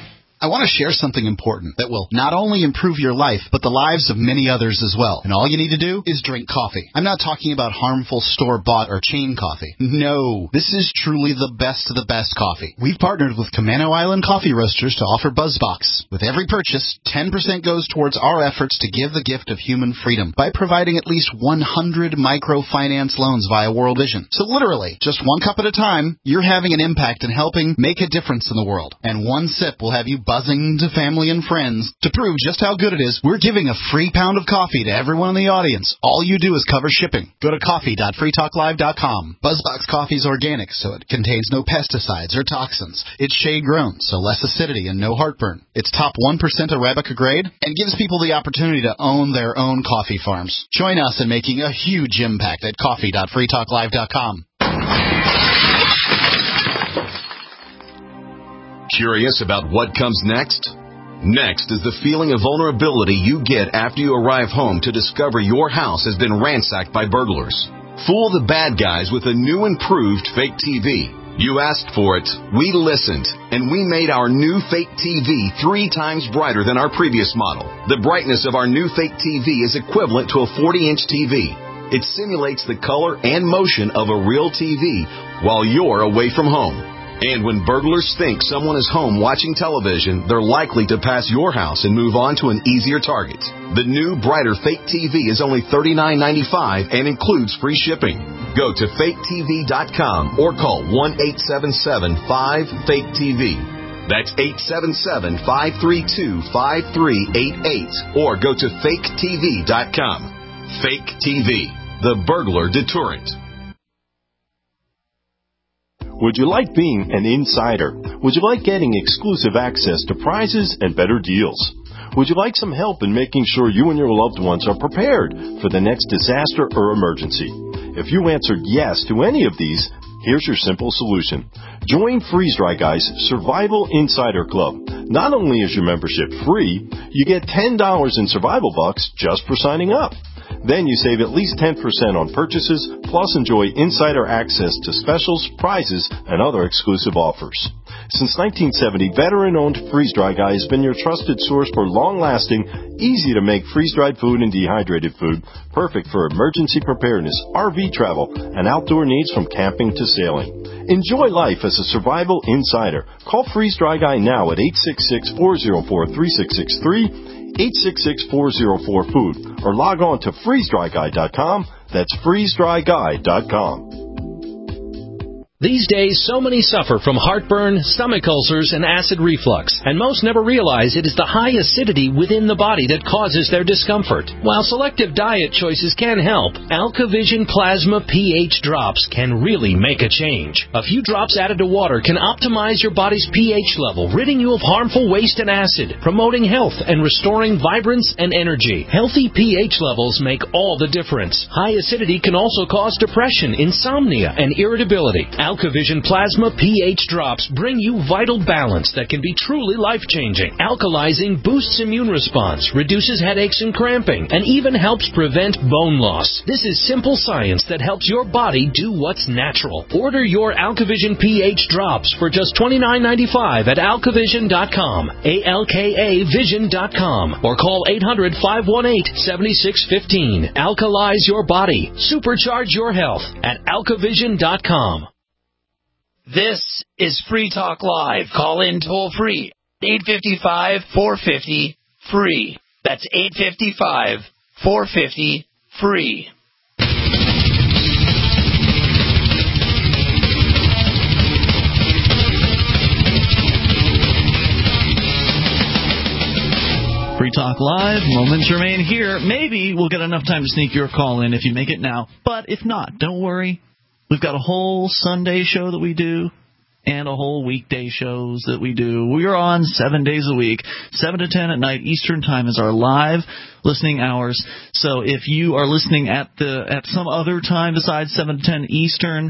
B: I want to share something important that will not only improve your life, but the lives of many others as well. And all you need to do is drink coffee. I'm not talking about harmful store-bought or chain coffee. No, this is truly the best of the best coffee. We've partnered with Camano Island Coffee Roasters to offer BuzzBox. With every purchase, ten percent goes towards our efforts to give the gift of human freedom by providing at least one hundred microfinance loans via World Vision. So literally, just one cup at a time, you're having an impact and helping make a difference in the world. And one sip will have you buzzing to family and friends. To prove just how good it is, we're giving a free pound of coffee to everyone in the audience. All you do is cover shipping. Go to coffee dot free talk live dot com. BuzzBox coffee is organic, so it contains no pesticides or toxins. It's shade-grown, so less acidity and no heartburn. It's top one percent Arabica grade and gives people the opportunity to own their own coffee farms. Join us in making a huge impact at coffee dot free talk live dot com.
L: Curious about what comes next? Next is the feeling of vulnerability you get after you arrive home to discover your house has been ransacked by burglars. Fool the bad guys with a new improved fake T V. You asked for it, we listened, and we made our new fake T V three times brighter than our previous model. The brightness of our new fake T V is equivalent to a forty-inch T V. It simulates the color and motion of a real T V while you're away from home. And when burglars think someone is home watching television, they're likely to pass your house and move on to an easier target. The new, brighter fake T V is only thirty-nine ninety-five and includes free shipping. Go to fake T V dot com or call one eight seven seven five fake T V. That's eight seven seven five three two five three eight eight or go to fake T V dot com. Fake T V, the burglar deterrent.
Q: Would you like being an insider? Would you like getting exclusive access to prizes and better deals? Would you like some help in making sure you and your loved ones are prepared for the next disaster or emergency? If you answered yes to any of these, here's your simple solution. Join Freeze Dry Guy's Survival Insider Club. Not only is your membership free, you get ten dollars in survival bucks just for signing up. Then you save at least ten percent on purchases, plus enjoy insider access to specials, prizes, and other exclusive offers. Since nineteen seventy, veteran-owned Freeze Dry Guy has been your trusted source for long-lasting, easy-to-make freeze-dried food and dehydrated food, perfect for emergency preparedness, R V travel, and outdoor needs from camping to sailing. Enjoy life as a survival insider. Call Freeze Dry Guy now at eight six six, four zero four, three six six three, eight six six, four zero four, food, or log on to freeze dry guy dot com. That's freeze dry guy dot com.
H: These days, so many suffer from heartburn, stomach ulcers, and acid reflux, and most never realize it is the high acidity within the body that causes their discomfort. While selective diet choices can help, AlkaVision Plasma pH drops can really make a change. A few drops added to water can optimize your body's pH level, ridding you of harmful waste and acid, promoting health and restoring vibrance and energy. Healthy pH levels make all the difference. High acidity can also cause depression, insomnia, and irritability. AlkaVision Plasma pH drops bring you vital balance that can be truly life-changing. Alkalizing boosts immune response, reduces headaches and cramping, and even helps prevent bone loss. This is simple science that helps your body do what's natural. Order your AlkaVision pH drops for just twenty-nine ninety-five at alkavision dot com, A L K A vision dot com, or call eight hundred, five one eight, seven six one five. Alkalize your body. Supercharge your health at alkavision dot com.
I: This is Free Talk Live. Call in toll free. eight five five, four five zero, free. That's eight five five, four five zero, free.
A: Free Talk Live, moments remain here. Maybe we'll get enough time to sneak your call in if you make it now. But if not, don't worry. We've got a whole Sunday show that we do and a whole weekday shows that we do. We are on seven days a week. seven to ten at night Eastern Time is our live listening hours. So if you are listening at the at some other time besides seven to ten Eastern,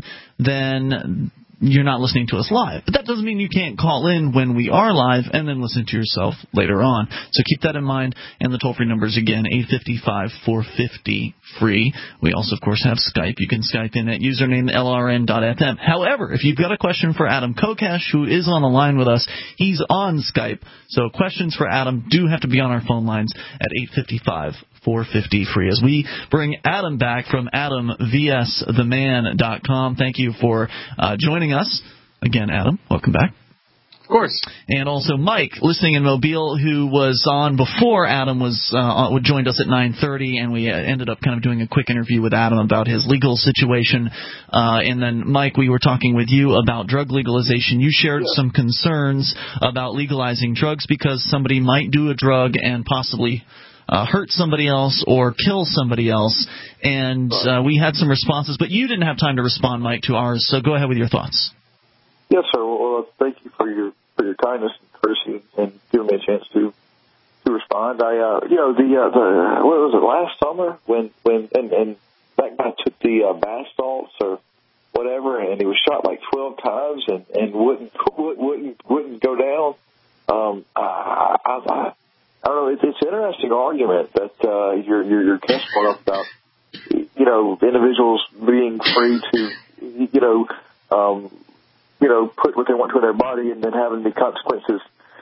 A: then you're not listening to us live. But that doesn't mean you can't call in when we are live and then listen to yourself later on. So keep that in mind. And the toll-free numbers again, eight five five, four five zero, free. We also, of course, have Skype. You can Skype in at username L R N dot F M. However, if you've got a question for Adam Kokesh, who is on the line with us, he's on Skype. So questions for Adam do have to be on our phone lines at eight five five, four five zero, free. As we bring Adam back from adam v s the man dot com. Thank you for uh, joining us. Again, Adam, welcome back.
P: Of course.
A: And also Mike, listening in Mobile, who was on before Adam was uh, joined us at nine thirty, and we ended up kind of doing a quick interview with Adam about his legal situation. Uh, and then, Mike, we were talking with you about drug legalization. You shared yeah. some concerns about legalizing drugs because somebody might do a drug and possibly Uh, hurt somebody else or kill somebody else, and uh, we had some responses, but you didn't have time to respond, Mike, to ours, so go ahead with your thoughts.
K: Yes, sir. Well, thank you for your for your kindness and courtesy and giving me a chance to to respond. I, uh, you know, the uh, the what was it last summer when when and, and that guy took the uh, bath salts or whatever, and he was shot like twelve times and and wouldn't wouldn't wouldn't go down. Um, I. I, I I don't know. It's, it's an interesting argument that uh, your your your guest brought up about, you know, individuals being free to, you know, um, you know, put what they want to in their body and then having the consequences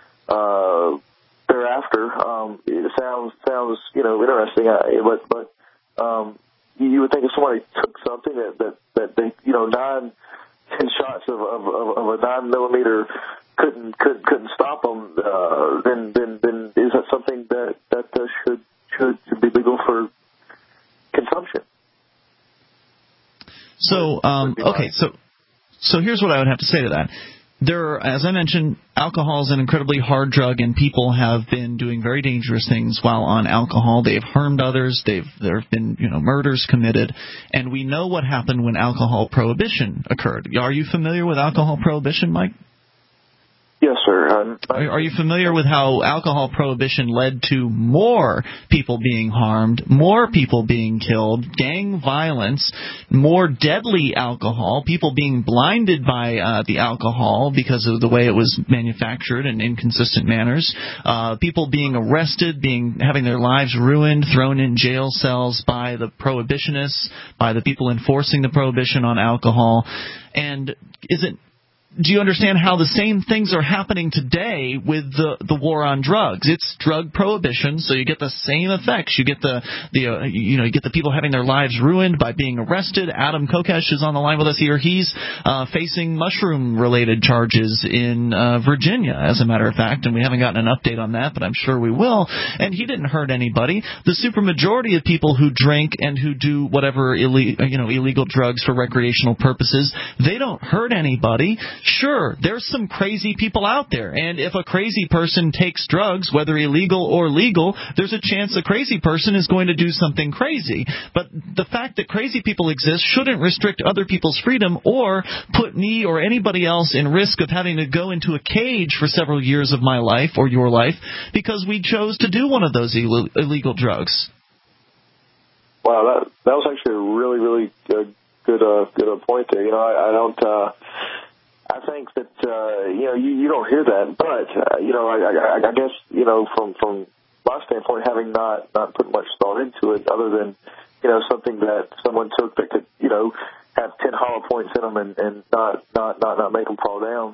K: uh, thereafter. Um, it sounds sounds you know interesting, but but um, you would think if somebody took something that that, that they you know nine ten shots of of, of a nine millimeter couldn't could, couldn't stop them, uh, then then then is that something that that uh, should should should be legal for consumption?
A: So um, okay, so so here's what I would have to say to that. There, are, as I mentioned, alcohol is an incredibly hard drug, and people have been doing very dangerous things while on alcohol. They've harmed others. They've there have been you know murders committed, and we know what happened when alcohol prohibition occurred. Are you familiar with alcohol prohibition, Mike?
K: Yes, sir. Um,
A: Are, are you familiar with how alcohol prohibition led to more people being harmed, more people being killed, gang violence, more deadly alcohol, people being blinded by uh, the alcohol because of the way it was manufactured in inconsistent manners, uh, people being arrested, being having their lives ruined, thrown in jail cells by the prohibitionists, by the people enforcing the prohibition on alcohol? And is it do you understand how the same things are happening today with the the war on drugs? It's drug prohibition, so you get the same effects. You get the the uh, you know you get the people having their lives ruined by being arrested. Adam Kokesh is on the line with us here. He's uh, facing mushroom-related charges in uh, Virginia, as a matter of fact, and we haven't gotten an update on that, but I'm sure we will. And he didn't hurt anybody. The supermajority of people who drink and who do whatever ille- you know illegal drugs for recreational purposes, they don't hurt anybody. Sure, there's some crazy people out there, and if a crazy person takes drugs, whether illegal or legal, there's a chance a crazy person is going to do something crazy. But the fact that crazy people exist shouldn't restrict other people's freedom or put me or anybody else in risk of having to go into a cage for several years of my life or your life because we chose to do one of those Ill- illegal drugs.
K: Wow, that that was actually a really, really good, good, uh, good uh, point there. You know, I, I don't. Uh, I think that, uh, you know, you, you don't hear that, but, uh, you know, I, I, I guess, you know, from, from my standpoint, having not, not put much thought into it other than, you know, something that someone took that could, you know, have ten hollow points in them and, and not, not, not, not make them fall down.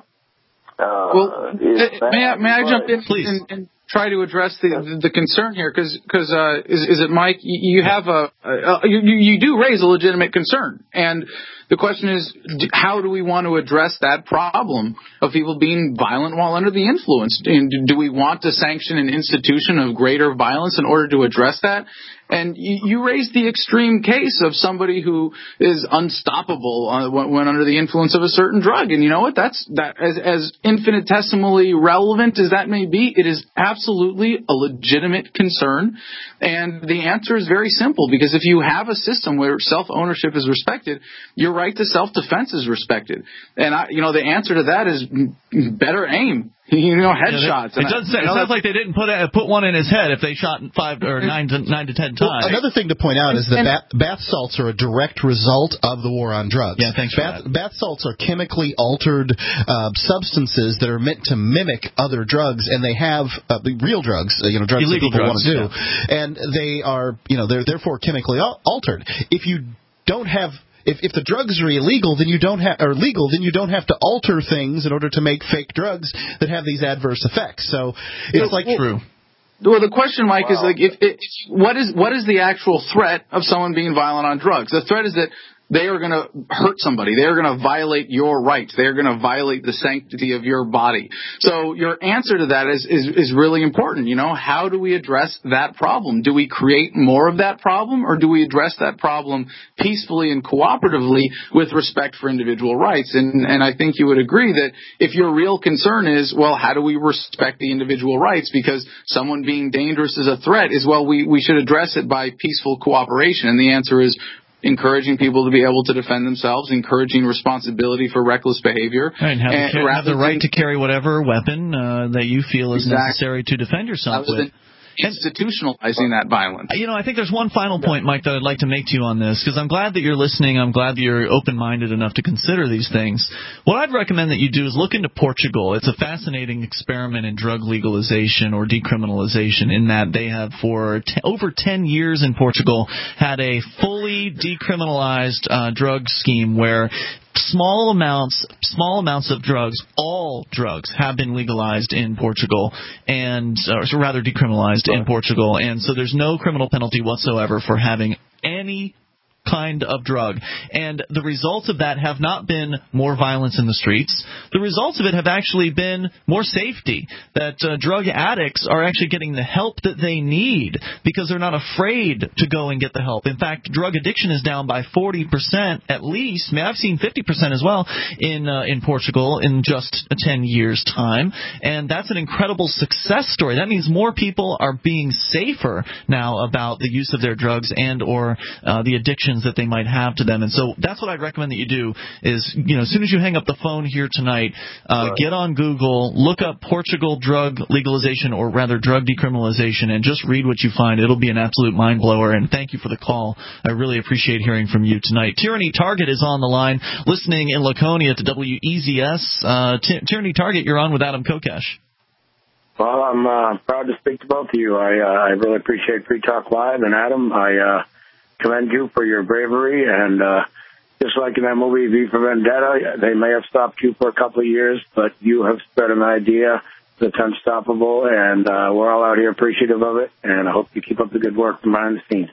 K: Uh,
P: well, may I, may I
K: but,
P: jump in,
A: please,
P: and, and try to address the the concern here? Because because uh, is is it Mike? You have a, a you you do raise a legitimate concern, and the question is, how do we want to address that problem of people being violent while under the influence? And do we want to sanction an institution of greater violence in order to address that? And you, you raised the extreme case of somebody who is unstoppable uh, when, when under the influence of a certain drug. And you know what? That's that as, as infinitesimally relevant as that may be, it is absolutely a legitimate concern. And the answer is very simple, because if you have a system where self-ownership is respected, your right to self-defense is respected. And I, you know, the answer to that is better aim. You know, headshots.
A: Yeah, it does. It sounds like they didn't put a, put one in his head if they shot five or nine to nine to ten times.
B: Well, another thing to point out is that bath, bath salts are a direct result of the war on drugs.
A: Yeah, thanks for
B: bath,
A: that.
B: Bath salts are chemically altered uh, substances that are meant to mimic other drugs, and they have uh, real drugs, uh, you know, drugs
A: Illegal
B: that people
A: drugs,
B: want to do,
A: yeah.
B: and they are, you know, they're therefore chemically al- altered. If you don't have If, if the drugs are illegal, then you don't have, or legal, then you don't have to alter things in order to make fake drugs that have these adverse effects. So it's like
A: true.
P: Well, the question, Mike, wow. is like, if, if what is what is the actual threat of someone being violent on drugs? The threat is that they are going to hurt somebody. They are going to violate your rights. They are going to violate the sanctity of your body. So your answer to that is, is, is really important. You know, how do we address that problem? Do we create more of that problem, or do we address that problem peacefully and cooperatively with respect for individual rights? And, and I think you would agree that if your real concern is, well, how do we respect the individual rights? Because someone being dangerous is a threat is, well, we, we should address it by peaceful cooperation. And the answer is, encouraging people to be able to defend themselves, encouraging responsibility for reckless behavior.
A: Right, and have,
P: and
A: the, have the right to carry whatever weapon uh, that you feel is
P: exactly.
A: necessary to defend yourself with.
P: Institutionalizing that violence.
A: You know, I think there's one final point, Mike, that I'd like to make to you on this, because I'm glad that you're listening. I'm glad that you're open-minded enough to consider these things. What I'd recommend that you do is look into Portugal. It's a fascinating experiment in drug legalization or decriminalization, in that they have, for t- over ten years in Portugal, had a fully decriminalized uh, drug scheme where Small amounts, small amounts of drugs, all drugs, have been legalized in Portugal, and or rather decriminalized in Portugal, and so there's no criminal penalty whatsoever for having any kind of drug. And the results of that have not been more violence in the streets. The results of it have actually been more safety, that uh, drug addicts are actually getting the help that they need because they're not afraid to go and get the help. In fact, drug addiction is down by forty percent at least. I mean, I've seen fifty percent as well in uh, in Portugal in just ten years' time. And that's an incredible success story. That means more people are being safer now about the use of their drugs and or uh, the addictions questions that they might have to them. And so that's what I'd recommend that you do is, you know, as soon as you hang up the phone here tonight, uh, right. get on Google, look up Portugal drug legalization, or rather drug decriminalization, and just read what you find. It'll be an absolute mind blower. And thank you for the call. I really appreciate hearing from you tonight. Tyranny Target is on the line, listening in Laconia to W E Z S. Uh, Ty- Tyranny Target, you're on with Adam Kokesh.
R: Well, I'm uh, proud to speak to both of you. I, uh, I really appreciate Free Talk Live, and Adam, I uh, commend you for your bravery. And uh, just like in that movie V for Vendetta, they may have stopped you for a couple of years, but you have spread an idea that's unstoppable, and uh, we're all out here appreciative of it, and I hope you keep up the good work behind the scenes.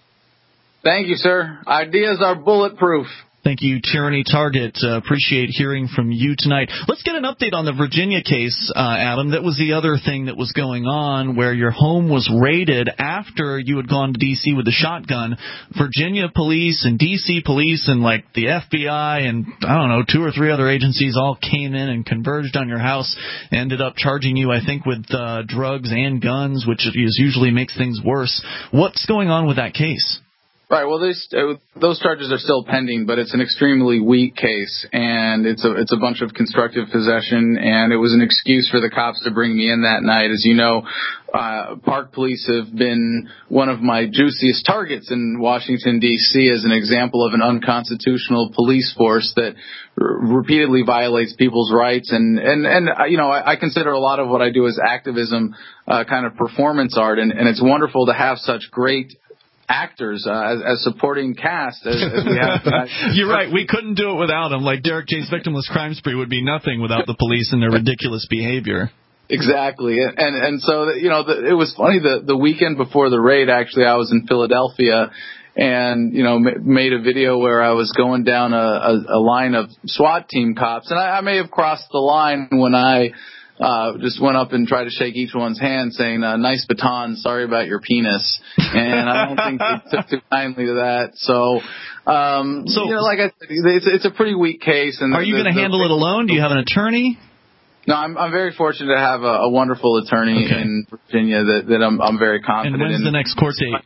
P: Thank you, sir. Ideas are bulletproof.
A: Thank you, Tyranny Target. Uh, appreciate hearing from you tonight. Let's get an update on the Virginia case, uh, Adam. That was the other thing that was going on, where your home was raided after you had gone to D C with the shotgun. Virginia police and D C police and, like, the F B I and, I don't know, two or three other agencies all came in and converged on your house, ended up charging you, I think, with uh, drugs and guns, which is usually makes things worse. What's going on with that case?
P: Right. Well, those those charges are still pending, but it's an extremely weak case, and it's a it's a bunch of constructive possession, and it was an excuse for the cops to bring me in that night. As you know, uh, Park Police have been one of my juiciest targets in Washington, D C as an example of an unconstitutional police force that r- repeatedly violates people's rights. And, and, and uh, you know, I, I consider a lot of what I do as activism, uh, kind of performance art, and, and it's wonderful to have such great actors uh, as, as supporting cast as, as we have tonight.
A: You're right. We couldn't do it without them. Like Derek J's Victimless Crime Spree would be nothing without the police and their ridiculous behavior.
P: Exactly. And and so, you know, the, it was funny, the, the weekend before the raid, actually, I was in Philadelphia and, you know, m- made a video where I was going down a, a, a line of SWAT team cops. And I, I may have crossed the line when I Uh, just went up and tried to shake each one's hand saying, uh, nice baton, sorry about your penis. And I don't think they took too kindly to that. So, um, so, you know, like I said, it's, it's a pretty weak case. And
A: are you going to handle it alone? Do you have an attorney?
P: No, I'm, I'm very fortunate to have a, a wonderful attorney okay. in Virginia that, that I'm, I'm very confident in.
A: And when's
P: in.
A: the next court date?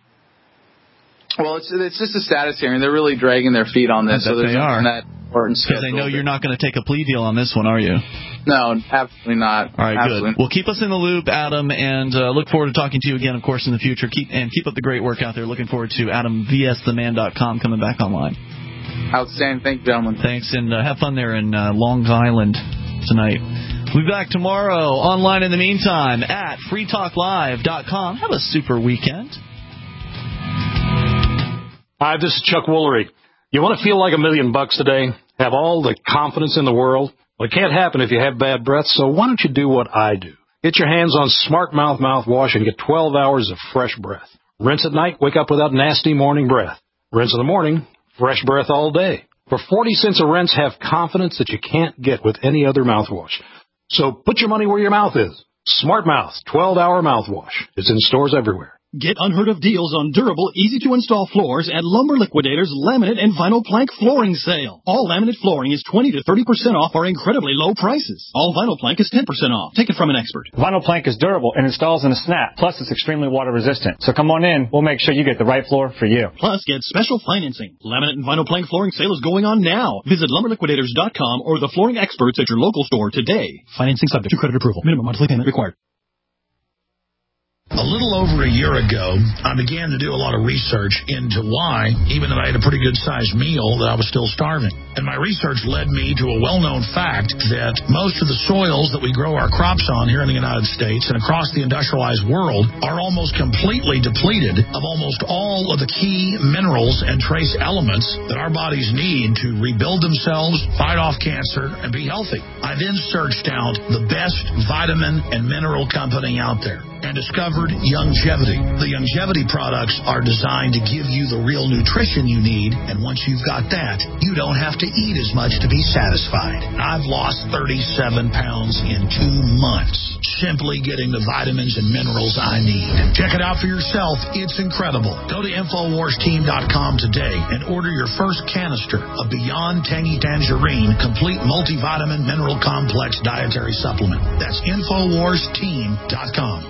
P: Well, it's it's just a status hearing. They're really dragging their feet on this.
A: I bet
P: so there's
A: they are.
P: That
A: because they know you're not going to take a plea deal on this one, are you?
P: No, absolutely not.
A: All right,
P: absolutely.
A: good. Well, keep us in the loop, Adam, and uh, look forward to talking to you again, of course, in the future. Keep and keep up the great work out there. Looking forward to Adam V S the man dot com coming back online.
P: Outstanding. Thank you, gentlemen.
A: Thanks, and uh, have fun there in uh, Long Island tonight. We'll be back tomorrow online in the meantime at free talk live dot com. Have a super weekend.
S: Hi, this is Chuck Woolery. You want to feel like a million bucks today? Have all the confidence in the world? Well, it can't happen if you have bad breath, so why don't you do what I do? Get your hands on Smart Mouth mouthwash and get twelve hours of fresh breath. Rinse at night, wake up without nasty morning breath. Rinse in the morning, fresh breath all day. For forty cents a rinse, have confidence that you can't get with any other mouthwash. So put your money where your mouth is. Smart Mouth, twelve hour mouthwash. It's in stores everywhere.
T: Get unheard of deals on durable, easy-to-install floors at Lumber Liquidators laminate and vinyl plank flooring sale. All laminate flooring is twenty to thirty percent off our incredibly low prices. All vinyl plank is ten percent off. Take it from an expert.
U: Vinyl plank is durable and installs in a snap. Plus, it's extremely water resistant. So come on in. We'll make sure you get the right floor for you.
T: Plus, get special financing. Laminate and vinyl plank flooring sale is going on now. Visit lumber liquidators dot com or the flooring experts at your local store today. Financing subject to credit approval. Minimum monthly payment required.
V: A little over a year ago, I began to do a lot of research into why, even though I had a pretty good-sized meal, that I was still starving. And my research led me to a well-known fact that most of the soils that we grow our crops on here in the United States and across the industrialized world are almost completely depleted of almost all of the key minerals and trace elements that our bodies need to rebuild themselves, fight off cancer, and be healthy. I then searched out the best vitamin and mineral company out there and discovered Youngevity. The Youngevity products are designed to give you the real nutrition you need, and once you've got that, you don't have to eat as much to be satisfied. I've lost thirty-seven pounds in two months, simply getting the vitamins and minerals I need. Check it out for yourself. It's incredible. Go to infowars team dot com today and order your first canister of Beyond Tangy Tangerine Complete Multivitamin Mineral Complex Dietary Supplement. That's infowars team dot com.